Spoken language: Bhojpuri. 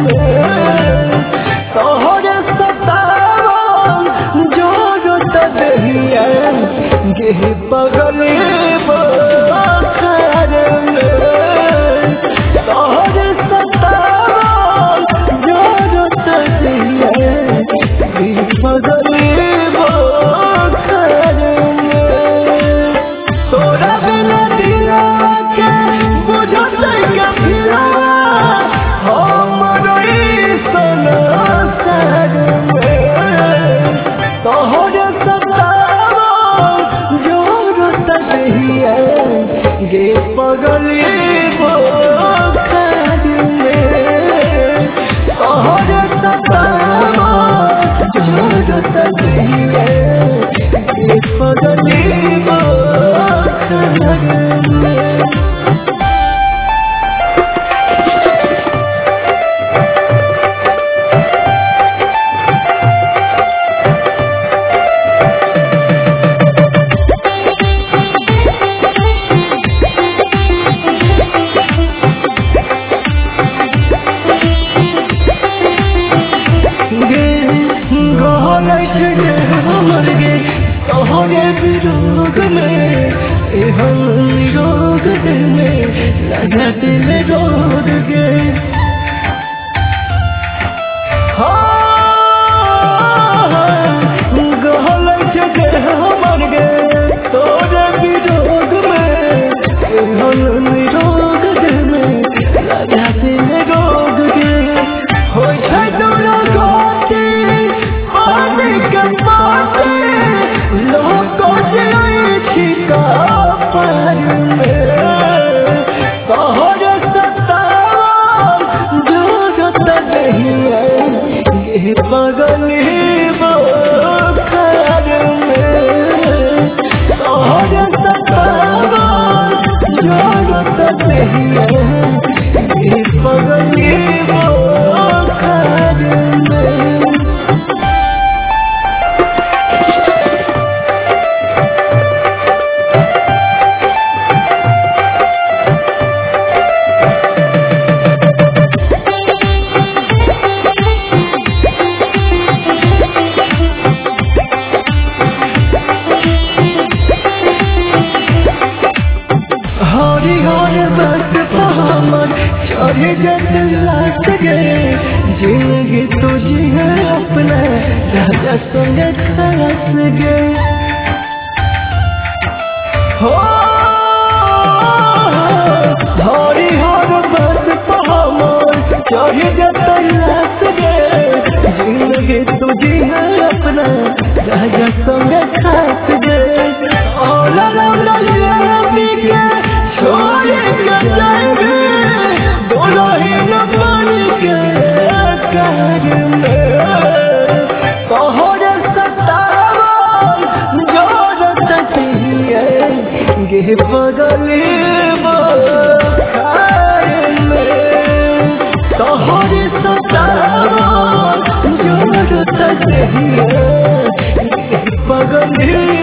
में तोहरे सतावन जोरत दहिया गे पगली बखार में तोहरे सतावन जोरत दहिया गे पगली बखार में तोरा बिना दिला के बुझत कभिला हमरो ई संसार में तोहरे सतावन जोरत दहिया गे पगली बखार में तोहरे सतावन जोरत दहिया गे पगली बखार में तोहरे विरोध में हम निरोध में लगा दिल रोद गे गहल हमर गे तोरे विरोध में हम निरोध में लगा दिल रोद गे हो दोनों गोते पानी के पाते लोगों छिका पर में तोहरे सतावन जोरत दहिया गे पगली बखार में तोहरे सतावन जोरत दहिया गे पगली बखार में हरी हर बस हमर चढ़े जत लाट गए जिंदगी तुझी है अपना राजा संग खस गए हो हरी हर बस हमर चढ़े जत लाट गए जिंदगी तुझी है अपना राजा संग खस गए छोड़े जाएंगे दोनों ही न बन के कार में तोहरे सतावन जोरत दहिया गे पगली बखार में तोहरे सतावन जोरत दहिया गे पगली